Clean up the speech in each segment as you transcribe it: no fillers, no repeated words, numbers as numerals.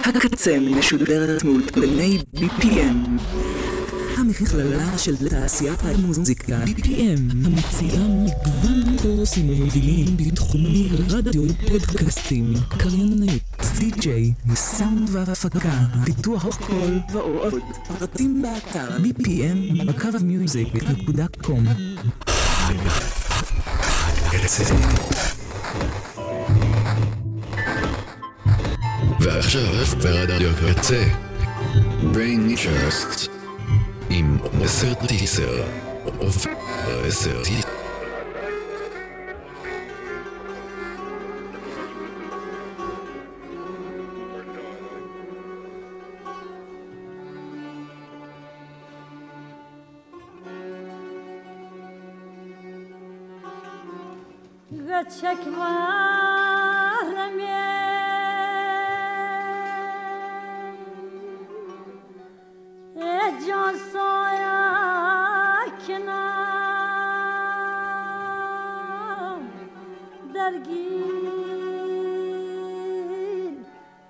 הקצה משודרת מאולפני BPM, המכללה של תעשיית המוזיקה. BPM המציעה מגוון קורסים ומובילים בתחומי רדיו, פודקאסטים, קריינית, די-ג'יי, סאונד והפקה, פיתוח קול ועוד. פרטים באתר bpm.music.com. ועכשיו ברדיו הקצה Brain Trust עם 10 טיסר of 10 טיסר. Gacek Can soyakinam dergil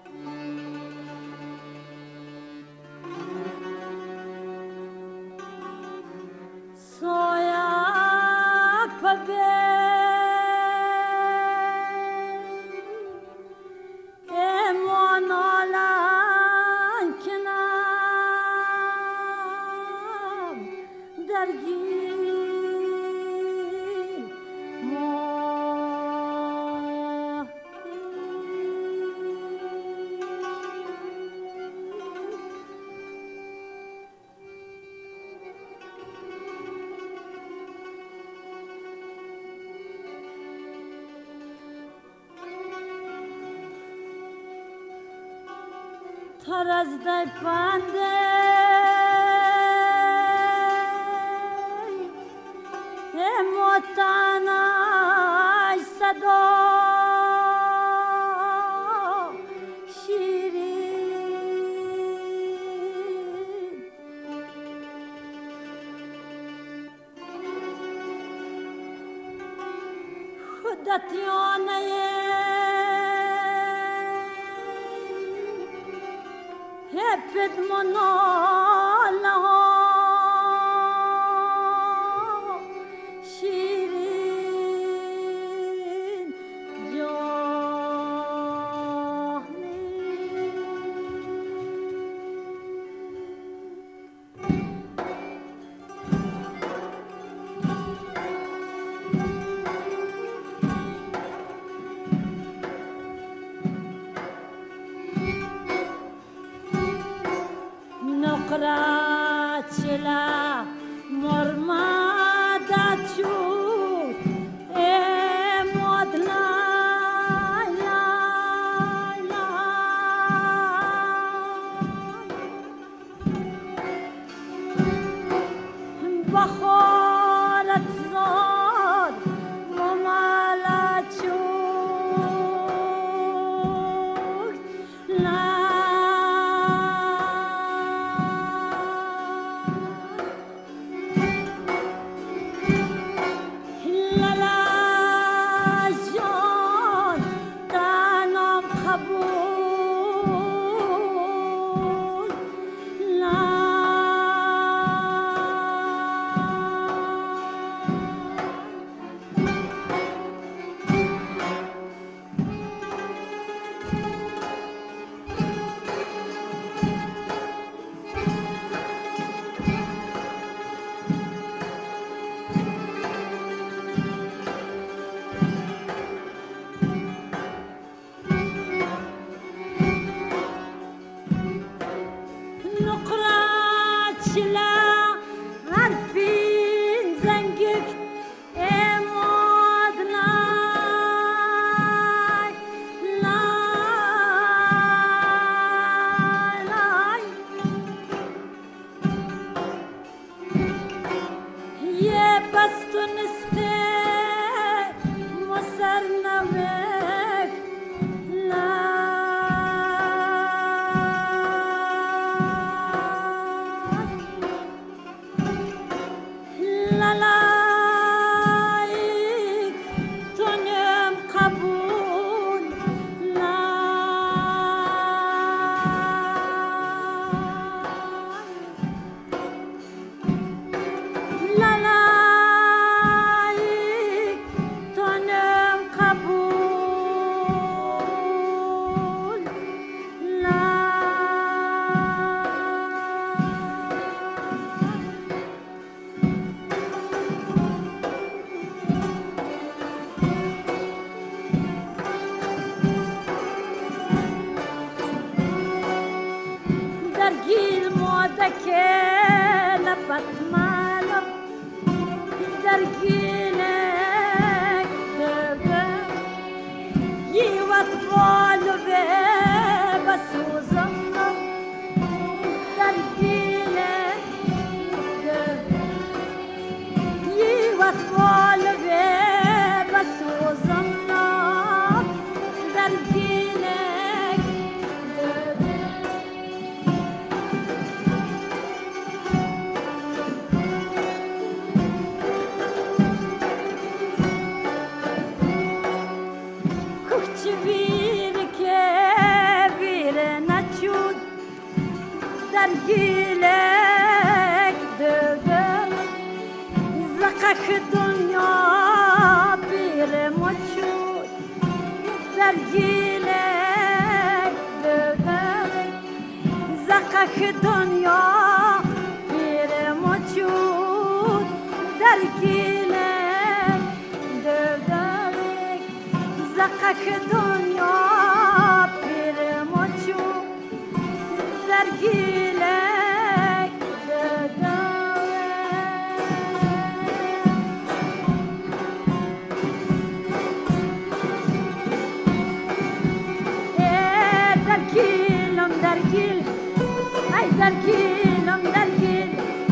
soyak babe Taraz dai pande emotana sado shirin khudatiyone hep monala şirin cani Nokrachela mormada chu emodla la la bakhorat zod momala chu la در گیل مادکه لپت مالم در گیلک دبه یوت بالو به بسوزم در گیلک دبه یوت بالو به بسوزم در گیلک دبه در گیلک دبه زقک دنیا بیر مچود در گیلک دبه زقک دنیا بیر مچود در گیلک دبه زقک دنیا بیر مچود در گیلک دبه در گیلم در گیل ای در گیلم در گیل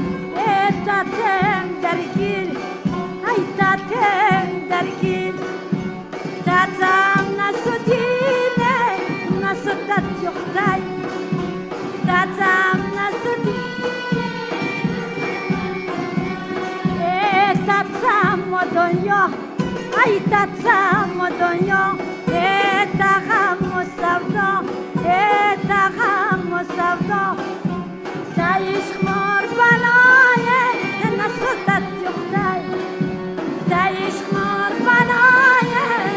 تاتم در گیل ای تاتم در گیل تاتم نسودینه نسودت یختای تاتم نسودینه تاتم دنیا ای تاتم دنیا تغم و سودا تغم و سودا تعیش مار بلای نسودت یختای تعیش مار بلای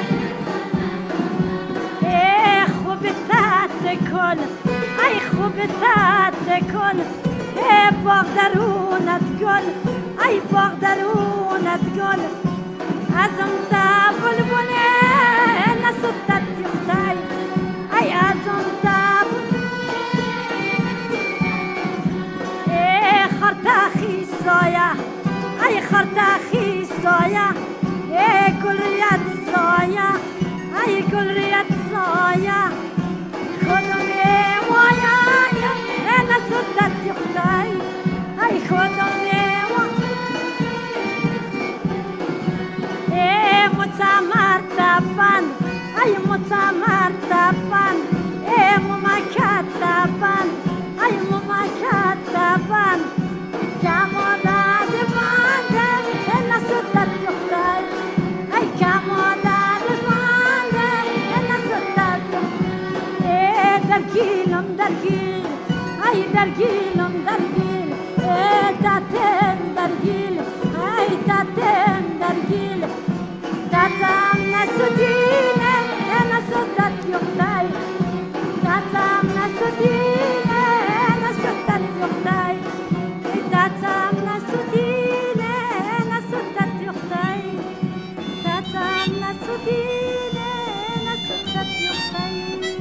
خوب تات کن ای خوب تات کن باغ درونت گل ای باغ درونت گل ازم تا بلبله نسودت یختای ای ازم تا خرطاخی سایه ای خرطاخی سایه گل ریت سایه ای گل ریت سایه خودم وایا نسودت یختای ای خودم متمر تپن ای متمر تپن ممکت تپن ای ممکت تپن کمادت بنده نسودت یختای ای کمادت بنده نسودت در گیلم در گیل ای در گیلم در گیل تاتم در گیل ای تاتم در گیل تاتم نسودینه نسودت یختای تاتم نسودینه نسودت یختای تاتم نسودینه نسودت یختای تاتم نسودینه نسودت یختای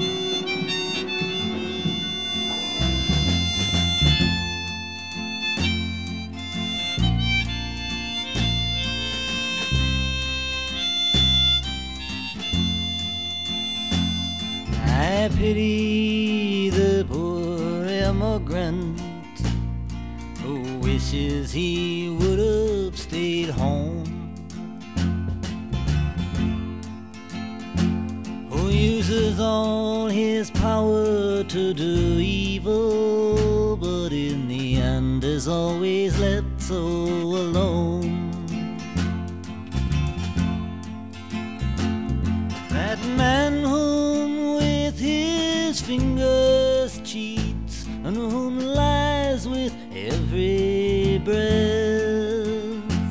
I pity the poor immigrant who wishes he would have stayed home, who uses all his power to do evil, but in the end is always left so alone. That man whom with his fingers cheats and whom lies with every breath,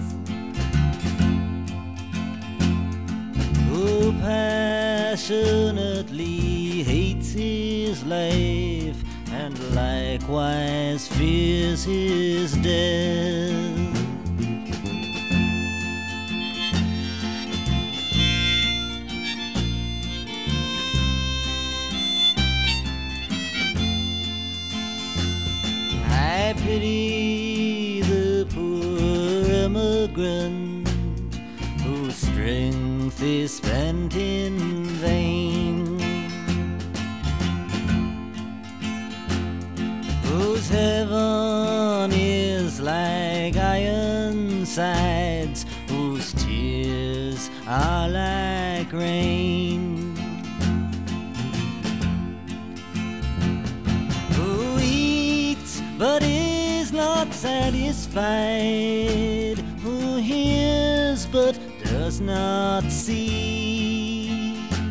who passionately hates his life and likewise fears his death. I pity the poor immigrant whose strength is spent in vain, whose heaven is like iron sides, whose tears are like rain, who eats but is not satisfied, who hears but does not see,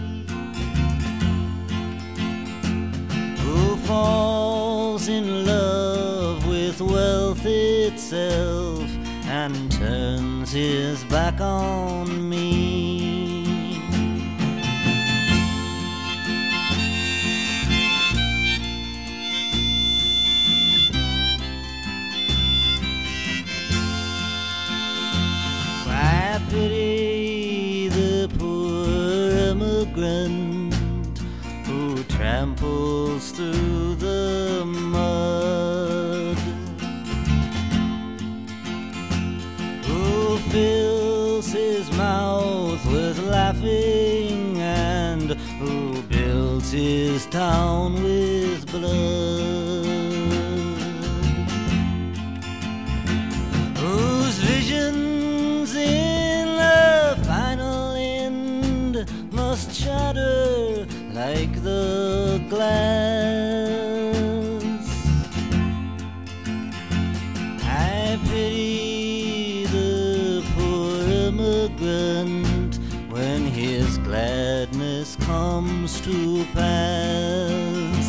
who falls in love with wealth itself and turns his back on me. I pity the poor immigrant who tramples through the mud, who fills his mouth with laughing and who builds his town with blood, whose visions in the final end must shatter like the glass. I pity the poor immigrant when his gladness comes to pass.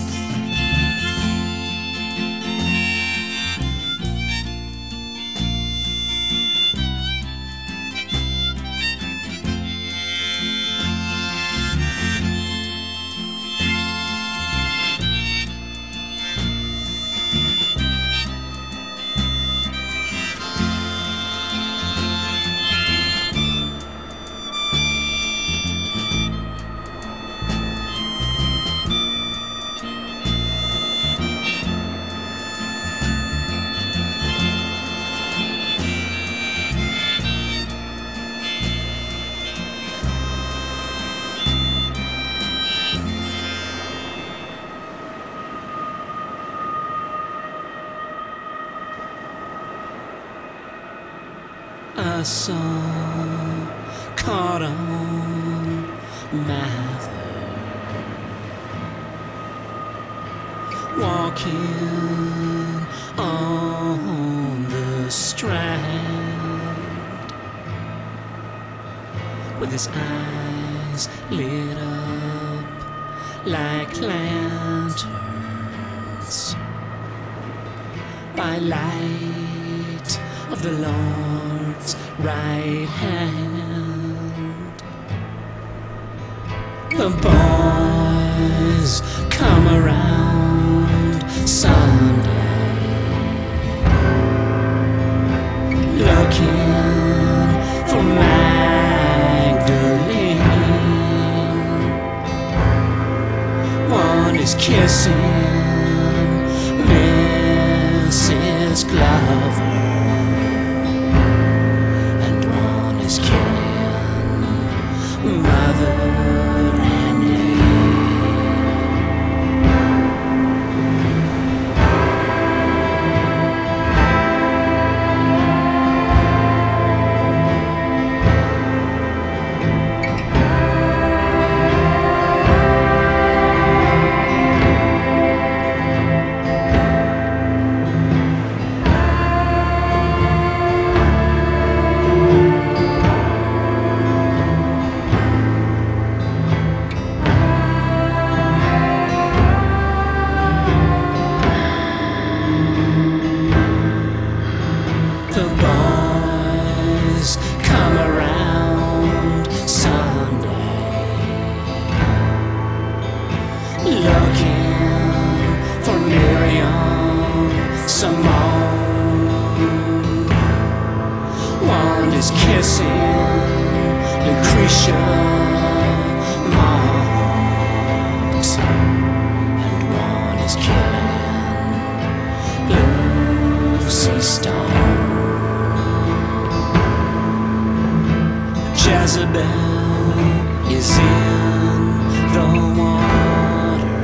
I saw caught on Mather walking on the Strand with his eyes lit up like lanterns by light of the Lord's right hand. The boys come around Sunday looking for Magdalene. One is kissing Mrs. Glover, Mother and is kissing Lucretia Marks, and one is killing Lucretia. Stone. Jezebel is in the water.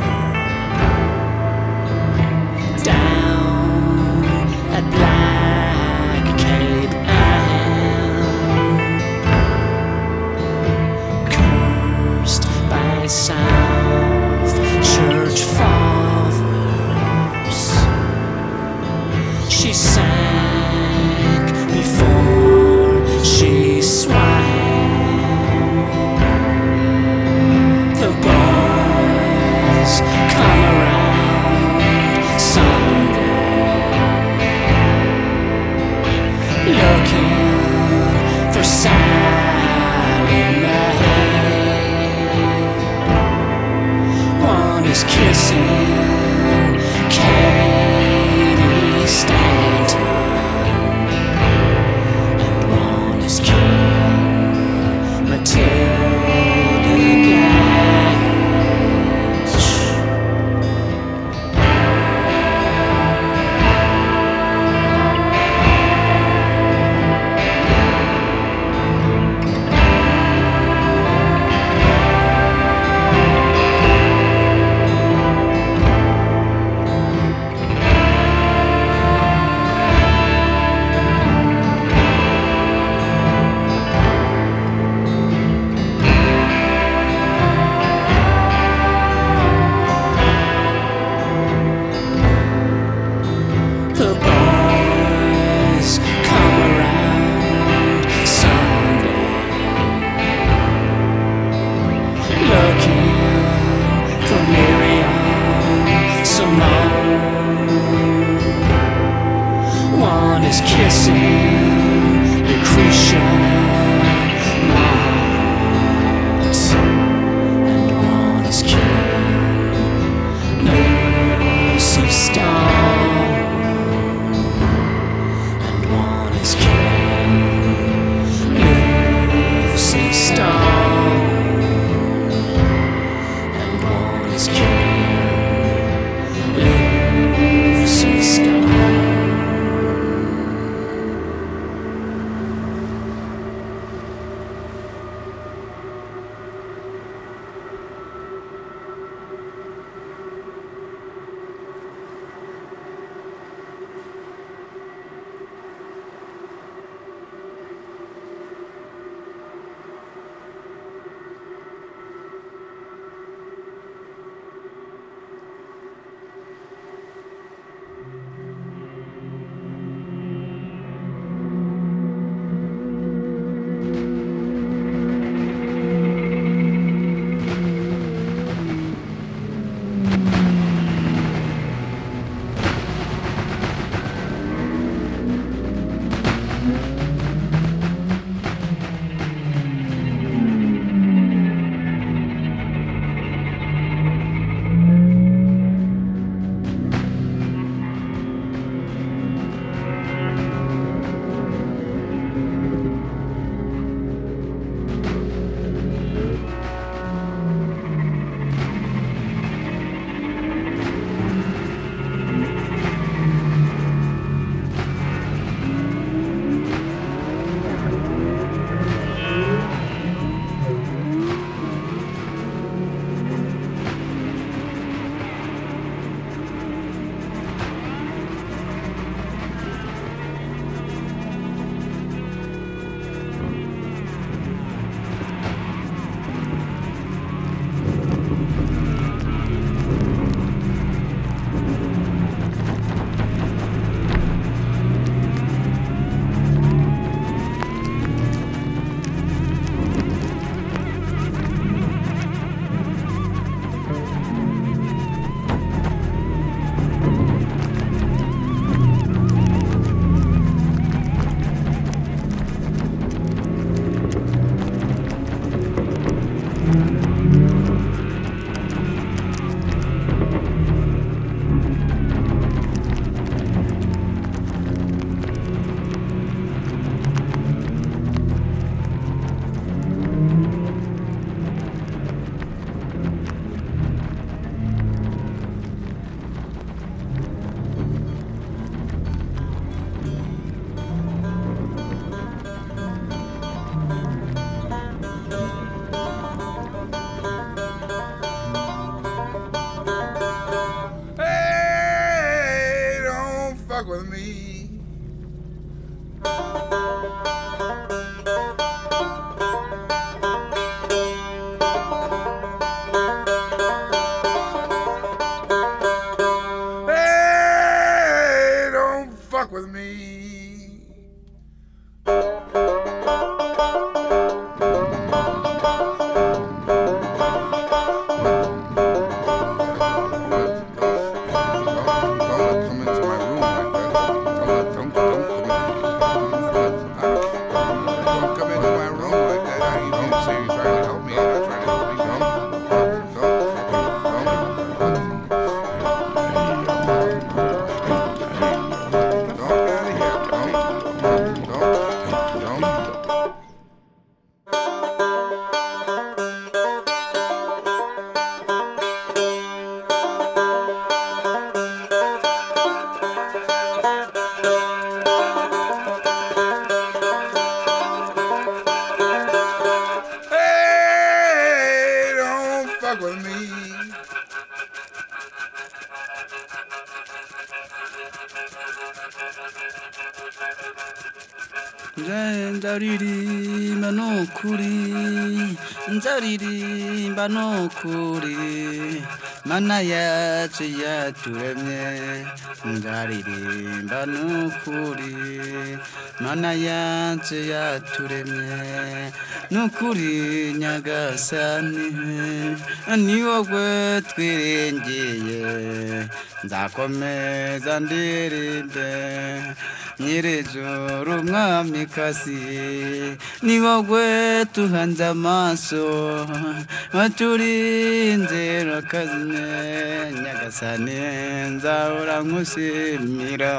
Down at Black Cape Ann, cursed by South Church fathers. She sank before she swam. The boys come around Sunday, looking for Sally Mae. One is kissing Katie Stanton, and one is killing Matilda Gatch. The boys come around Sunday, looking for Miriam Simone. One is kissing Lucretia Mott, and one is killing Lucy Stone. fuck with me. Hey, don't fuck with me. nzaririmba nukuri nzaririmba nukuri mana yacu yaturemye nzaririmba nukuri mana yacu yaturemye nukuri nyagasani ni wowe twiringiye nzakomeza ndirimbe nyir'ijuru mwamikazi ni wowe tuhanze amaso waturinze rakazine nyagasani nzahora nkushimira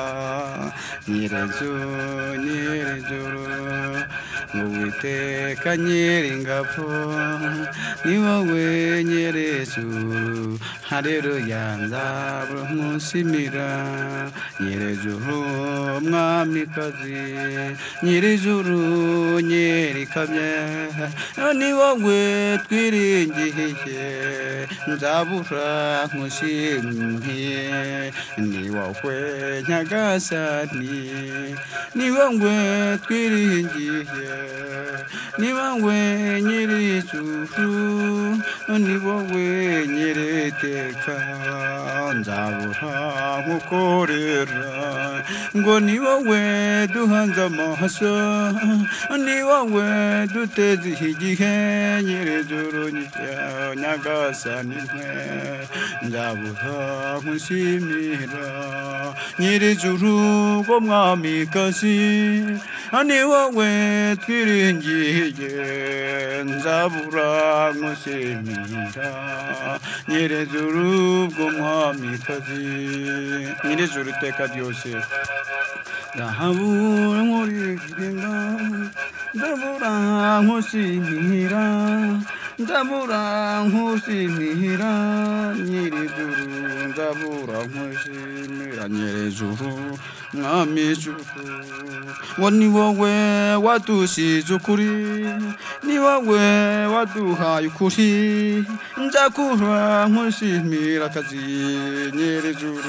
nyir'ijuru Uwiteka nyir'ingabo ni wowe nyir'ijuru haleluya nzahora nkushimira nyir'ijuru mwamikazi nyir'ijuru nyirikamye ni wowe twiringiye nzabura nkushimiye ni wowe nyagasani ni wowe twiringiye ni wowe nyir'ijuru ni wowe nyir'iteka nzabura nkukorera ngo ni wowe duhanze amaso ni wowe duteze igihe nyir'ijuru nyagasani mwe nzabura nkushimira nyir'ijuru ngo mwamikazi ni wowe twiringiye nzabura nkushimira nyir'ijuru ngo mwamikazi nyir'ijuru iteka ryose ndahabura nkuririmba ndabura nkushimira ndabura nkushimira nyir'ijuru ndabura nkushimira nyir'ijuru mwami ijuru ngo ni wowe wadusize ukuri ni wowe waduhaye ukuri nzakura nkushimira akazi nyir'ijuru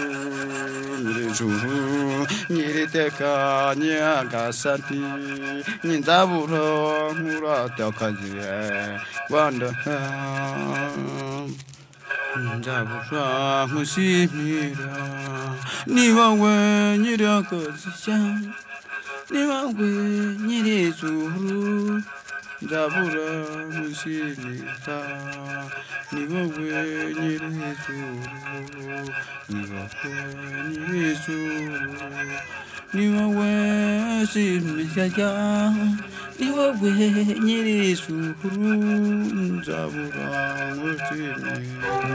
nyir'iteka nyagasani nzabura nkurata akazi Rwanda nzabura nkushimira ni wowe nyir'akazi cyane ni wowe nyir'ijuru nzabura nkushimira ni wowe nyir'ijuru ni wowe nyir'ijuru ni wowe shimira ni wowe nyir'ijuru nzabura nkushimira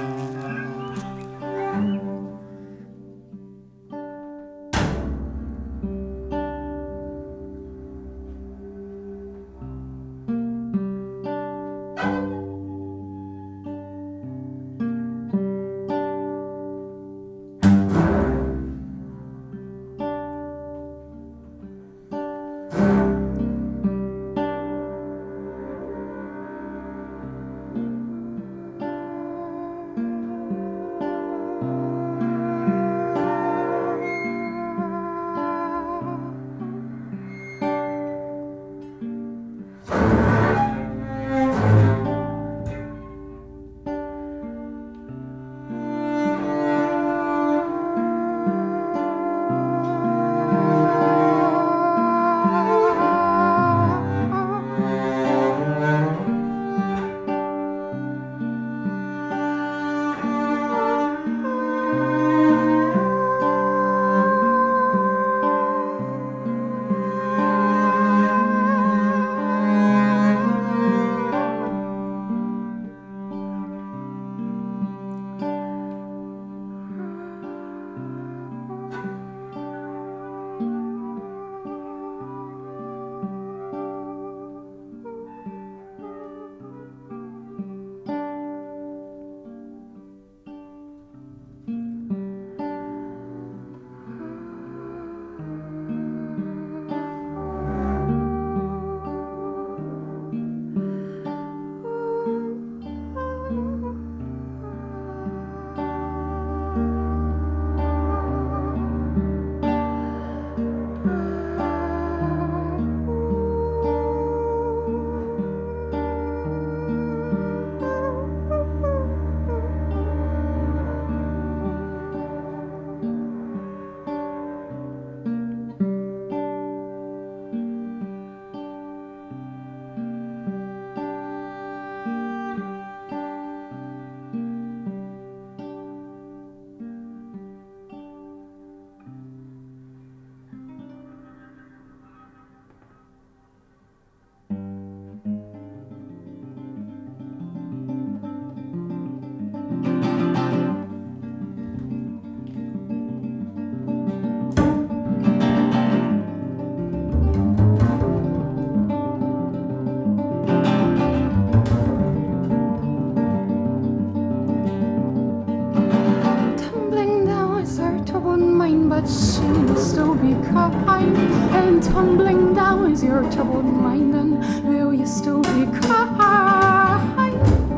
mind, but she will still be kind. And tumbling down is your troubled mind, and will you still be kind?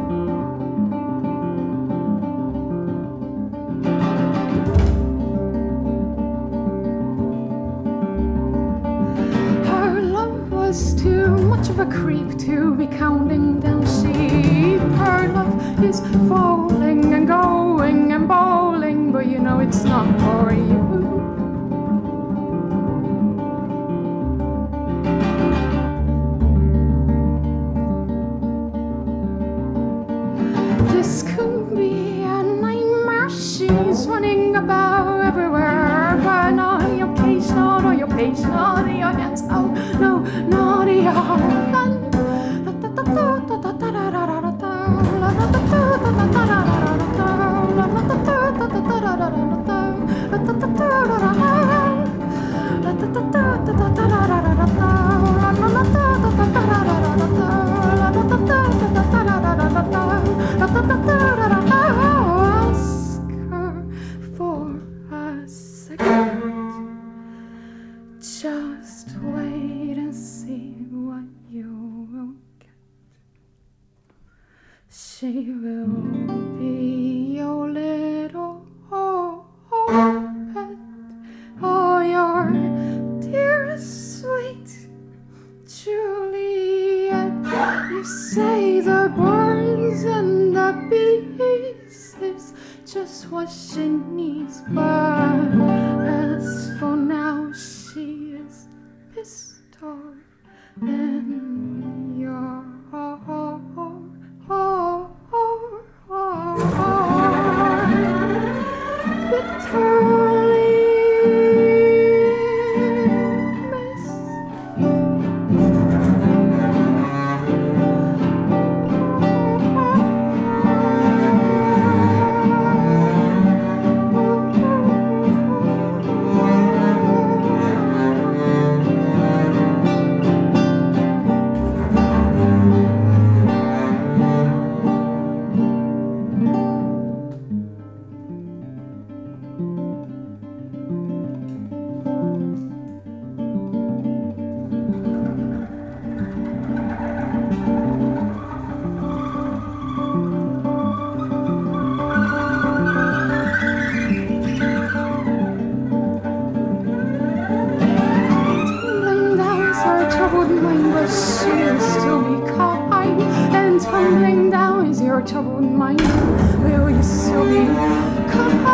Her love was too much of a creep to be counting down sheep. Her love is falling and going and bowling, but you know it's not for you. This could be a nightmare. She's running about everywhere, but not your case, not on your page, not in your hands. Oh no, not in your hand. Ask her for a second. Just wait and see what you will get. She will be your little pet, oh, your dear sweet Juliet. You say the birds and the bees is just what she needs, but as for now, she is pistol in your heart. Bitterly tumbling down is your troubled mind. Will you still be kind?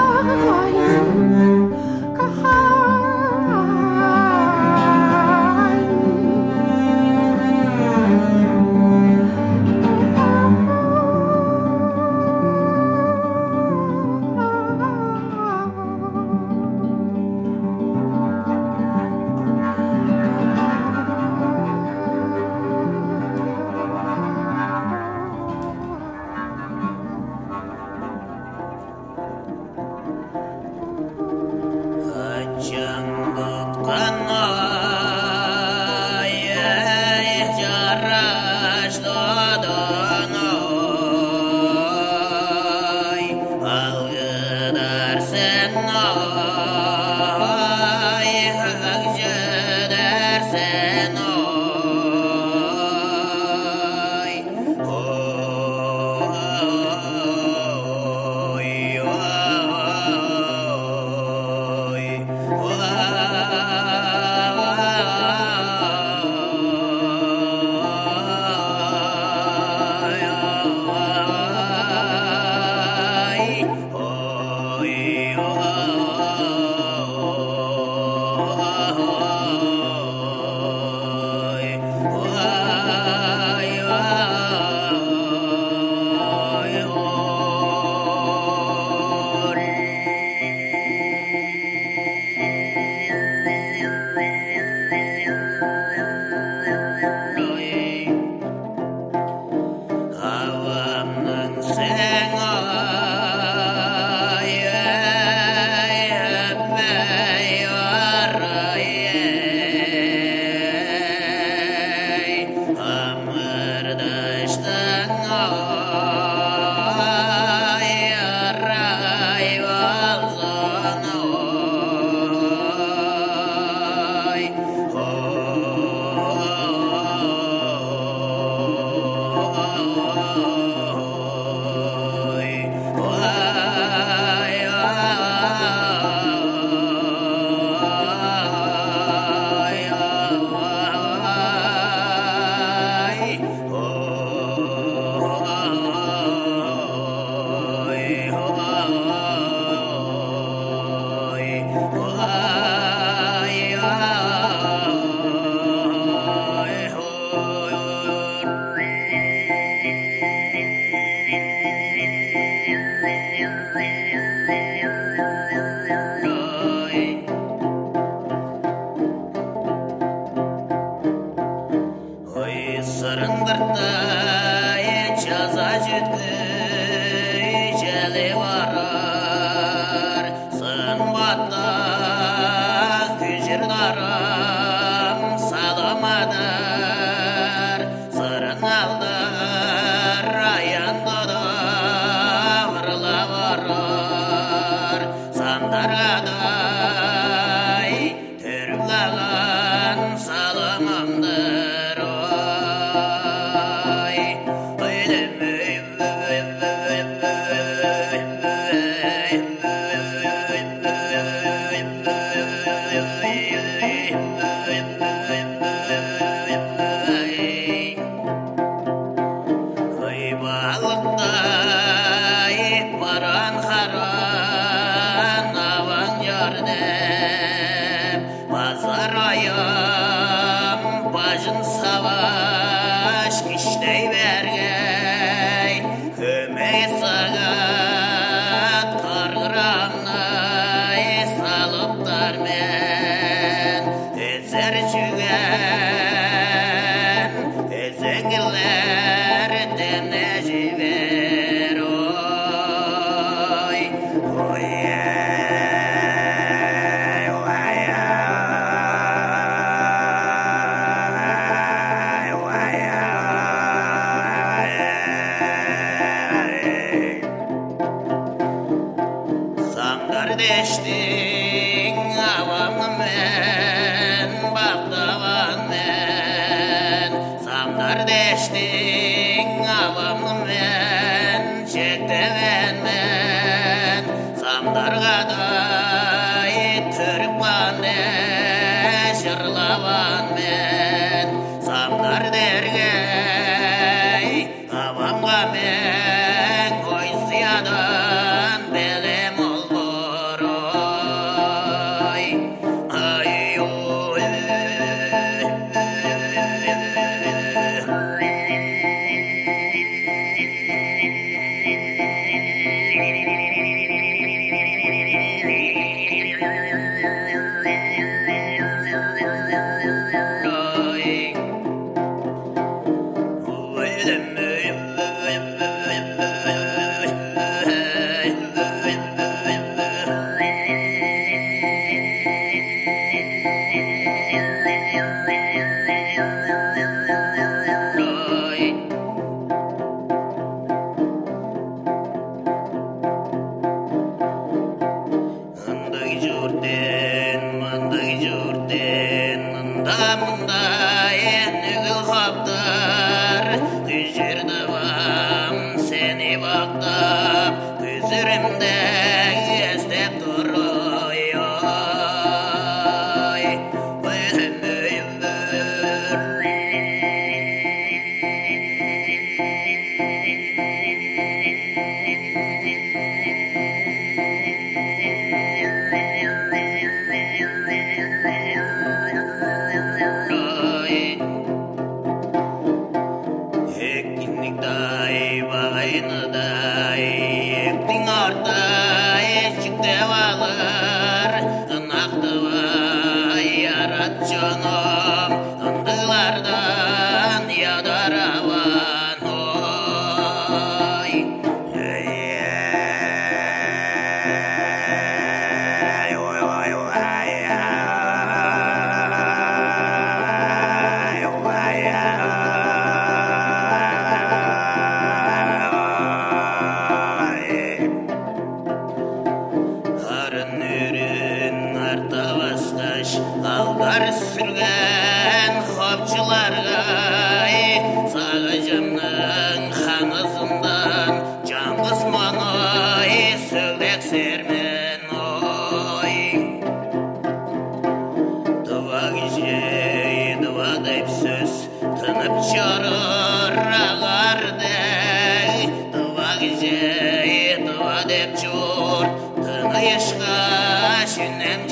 Ешқа шүнен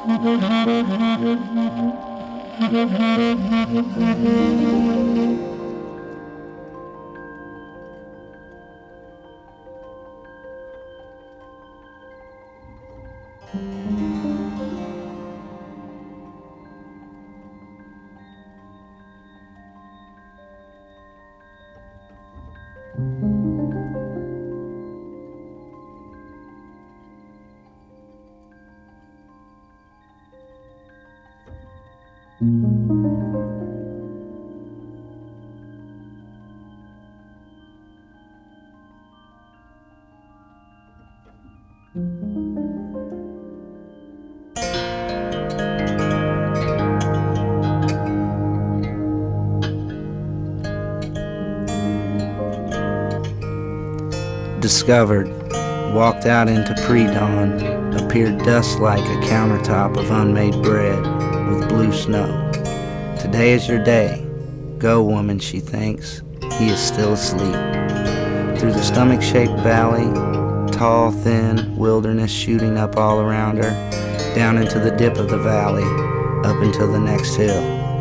Discovered, walked out into pre-dawn, appeared dust-like a countertop of unmade bread with blue snow. Today is your day. Go, woman, she thinks. He is still asleep. Through the stomach-shaped valley, tall, thin wilderness shooting up all around her, down into the dip of the valley, up until the next hill.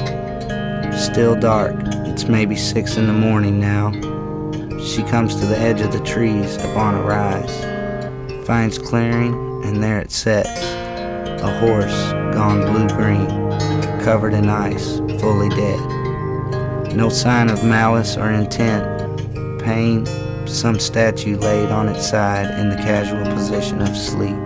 Still dark. It's maybe 6 in the morning now. She comes to the edge of the trees up on a rise, finds clearing, and there it sets, a horse gone blue-green, covered in ice, fully dead. No sign of malice or intent, pain, some statue laid on its side in the casual position of sleep.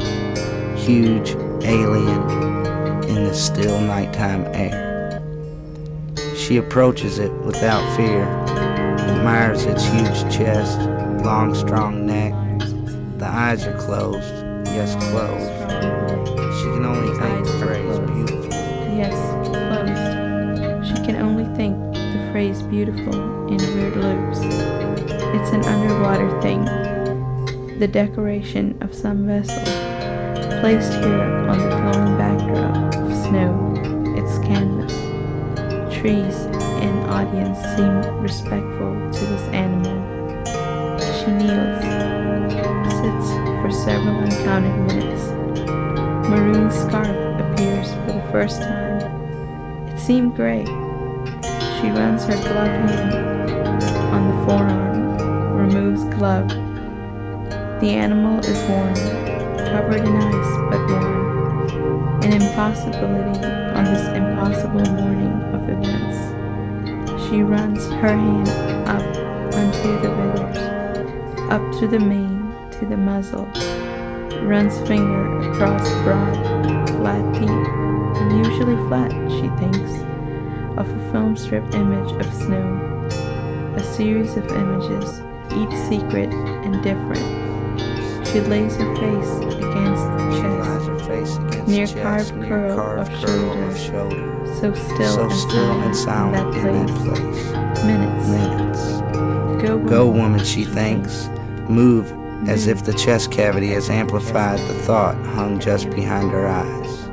Huge, alien, in the still nighttime air. She approaches it without fear, admires its huge chest, long, strong neck. The eyes are closed, yes, closed. She can only think the phrase beautiful. Yes, closed. She can only think the phrase beautiful in weird loops. It's an underwater thing, the decoration of some vessel, placed here on the glowing backdrop of snow, its canvas. Trees in audience seem respectful to this animal. She kneels, sits for several uncounted minutes. Maroon scarf appears for the first time. It seemed gray. She runs her gloved hand on the forearm, removes glove. The animal is warm, covered in ice but warm. An impossibility on this impossible morning of events. She runs her hand up unto the withers, up to the mane, to the muzzle, runs finger across broad, flat teeth, unusually flat, she thinks, of a film strip image of snow, a series of images, each secret and different. She lays her face against the chest, near carved curl of shoulder, so still and silent in that place. Minutes. Go, woman, she thinks. Move as if the chest cavity has amplified the thought hung just behind her eyes.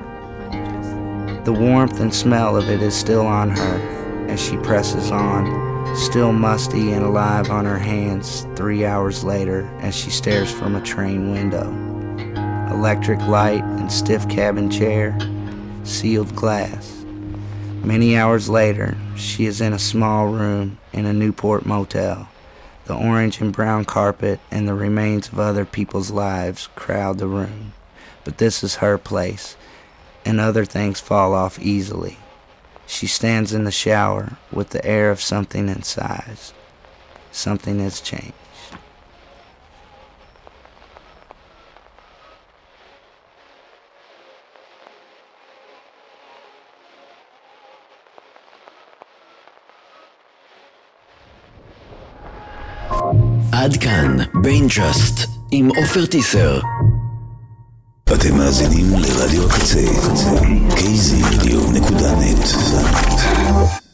The warmth and smell of it is still on her as she presses on, still musty and alive on her hands 3 hours later as she stares from a train window. Electric light and stiff cabin chair, sealed glass. Many hours later, she is in a small room in a Newport motel. The orange and brown carpet and the remains of other people's lives crowd the room. But this is her place, and other things fall off easily. She stands in the shower with the air of something inside. Something has changed. עד כאן ביינג'סט עם עופר טיסר. אתם מאזינים לרדיו הקצה, kzradio.net.